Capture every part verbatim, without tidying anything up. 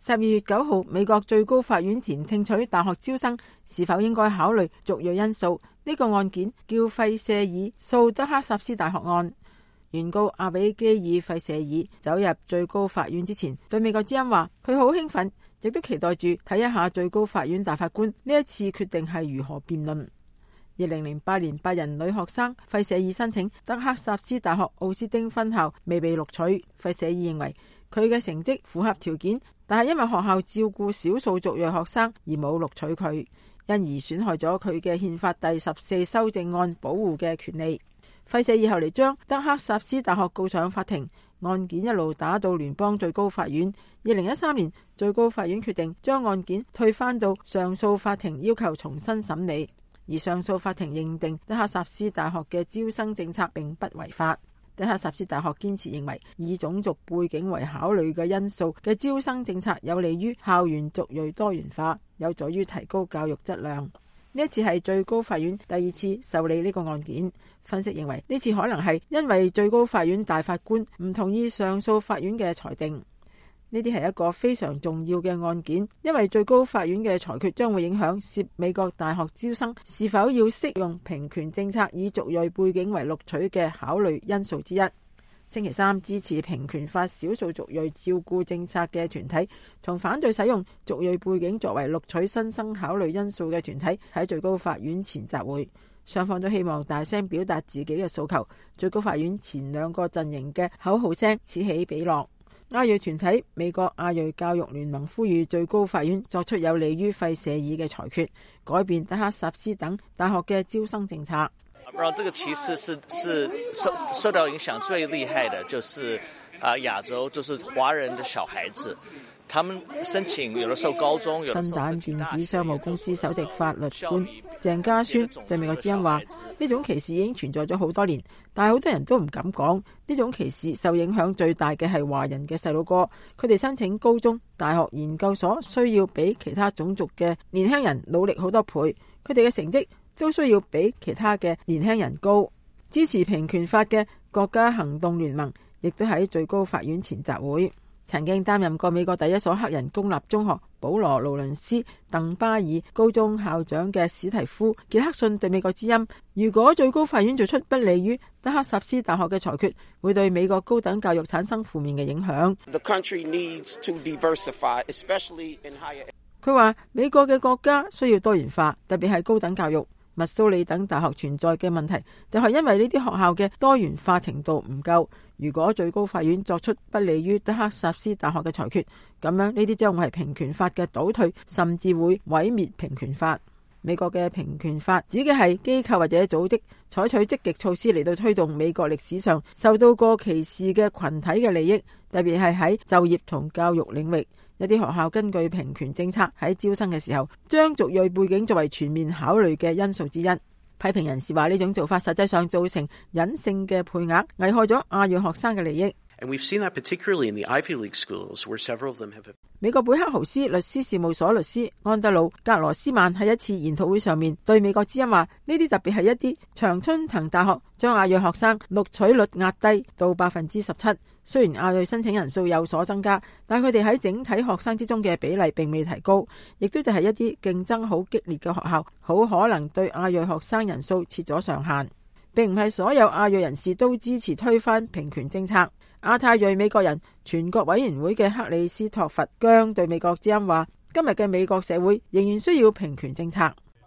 十二月九號，美國最高法院前聽取大學招生是否應該考慮族裔因素呢個案件，叫費舍爾訴德克薩斯大學案。原告阿比基爾費舍爾走入最高法院之前，對美國之音話佢好興奮，亦都期待住睇一下最高法院大法官呢一次決定係如何辯論。二零零八年，白人女學生費舍爾申請德克薩斯大學奧斯丁分校未被錄取。費舍爾認為佢嘅成績符合條件，但係因為學校照顧少數族裔學生而冇錄取佢，因而損害咗佢嘅憲法第十四修正案保護嘅權利。費舍爾後嚟將德克薩斯大學告上法庭，案件一路打到聯邦最高法院。二零一三年，最高法院決定將案件退返到上訴法庭，要求重新審理。而上訴法庭認定德克薩斯大學嘅招生政策並不違法。德克薩斯大學堅持認為以種族背景為考慮嘅因素嘅招生政策有利於校園族裔多元化，有助於提高教育質量。呢一次係最高法院第二次受理呢個案件。分析認為呢次可能係因為最高法院大法官唔同意上訴法院嘅裁定。呢啲係一個非常重要嘅案件，因為最高法院嘅裁決將會影響涉美國大學招生是否要適用平權政策以族裔背景為錄取嘅考慮因素之一。星期三，支持平權法少數族裔照顧政策嘅團體同反對使用族裔背景作為錄取新生考慮因素嘅團體喺最高法院前集會，雙方都希望大聲表達自己嘅訴求。最高法院前兩個陣營嘅口號聲此起彼落。亞裔團體美國亞裔教育聯盟呼籲最高法院作出有利於費舍爾嘅裁決，改變德克薩斯等大學嘅招生政策。 然後這個其實是是受受到影響最厲害的，就是啊亞洲，就是華人的小孩子，他們申請有的時候高中，有的時候申請大學。新蛋電子商務公司首席法律官鄭家宣對美國之音話：呢種歧視已經存在咗好多年，但係好多人都唔敢講。呢種歧視受影響最大嘅係華人嘅細路哥，佢哋申請高中、大學、研究所需要比其他種族嘅年輕人努力好多倍，佢哋嘅成績都需要比其他嘅年輕人高。支持平權法嘅國家行動聯盟亦都喺最高法院前集會。曾經擔任過美國第一所黑人公立中學保羅勞倫斯鄧巴爾高中校長嘅史提夫傑克遜對美國之音：如果最高法院做出不利於德克薩斯大學嘅裁決，會對美國高等教育產生負面嘅影響。 The country needs to diversify, especially in higher. 佢話美國嘅國家需要多元化，特別係高等教育。密蘇里等大學存在嘅問題就係因為呢啲學校嘅多元化程度唔夠。如果最高法院作出不利於德克薩斯大學嘅裁決，咁樣呢啲將會係平權法嘅倒退，甚至會毀滅平權法。美國嘅平權法指嘅係機構或者組織採取積極措施嚟到推動美國歷史上受到過歧視嘅群體嘅利益，特別係喺就業同教育領域。一啲學校根據平權政策喺招生嘅時候，將族裔背景作為全面考慮嘅因素之一。批評人士話呢種做法實際上造成隱性嘅配額，危害咗亞裔學生嘅利益。 And we've seen that particularly in the Ivy League schools, where several of them have. 美國貝克豪斯律師事務所律師安德魯格羅斯曼喺一次研討會上面對美國之音話：呢啲特別係一啲常春藤大學將亞裔學生錄取率壓低到百分之十七。雖然亞裔申請人數有所增加，但佢哋喺整體學生之中嘅比例並未提高，亦都就係一啲競爭好激烈嘅學校，好可能對亞裔學生人數設咗上限。並唔係所有亞裔人士都支持推翻平權政策。亞太裔美國人全國委員會嘅克里斯托弗姜對美國之音話：今日嘅美國社會仍然需要平權政策。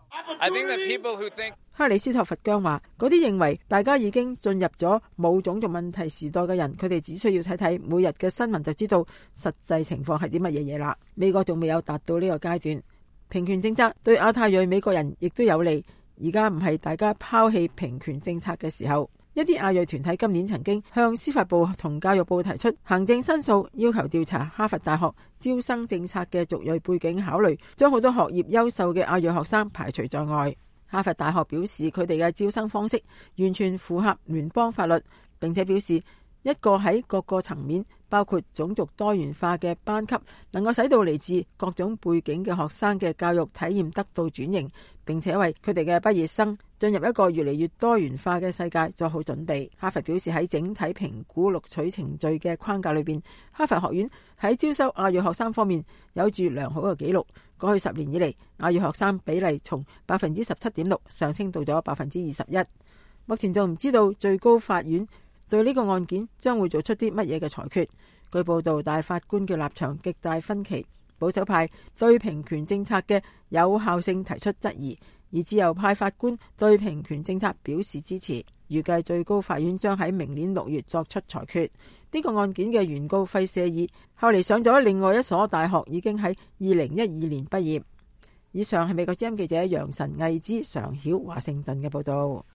I think that people who think... 克里斯托弗姜話：嗰啲認為大家已經進入咗冇種族問題時代嘅人，佢哋只需要睇睇每日嘅新聞就知道實際情況係啲乜嘢嘢啦。美國仲未有達到呢個階段，平權政策對亞太裔美國人亦都有利。而家唔係大家拋棄平權政策嘅時候。一啲亞裔團體今年曾經向司法部同教育部提出行政申訴，要求調查哈佛大學招生政策嘅族裔背景考慮，將好多學業優秀嘅亞裔學生排除在外。哈佛大學表示佢哋嘅招生方式完全符合聯邦法律，並且表示一個喺各個層面，包括種族多元化嘅班級，能夠使到嚟自各種背景嘅學生嘅教育體驗得到轉型， 並且為佢哋嘅畢業生進入一個越嚟越多元化嘅世界做好準備。哈佛表示喺整體評估錄取程序嘅框架裏邊，哈佛學院喺招收亞裔學生方面有住良好嘅紀錄。過去十年以嚟，亞裔學生比例從百分之十七點六上升到咗百分之二十一。目前仲唔知道最高法院對呢個案件將會做出啲乜嘢嘅裁決。據報道，大法官嘅立場極大分歧。保守派對平權政策嘅有效性提出質疑，而自由派法官對平權政策表示支持。預計最高法院將喺明年六月作出裁決。呢個案件嘅原告費舍爾後嚟上咗另外一所大學，已經喺二零一二年畢業。以上係美國之音記者楊晨毅之常曉華盛頓嘅報道。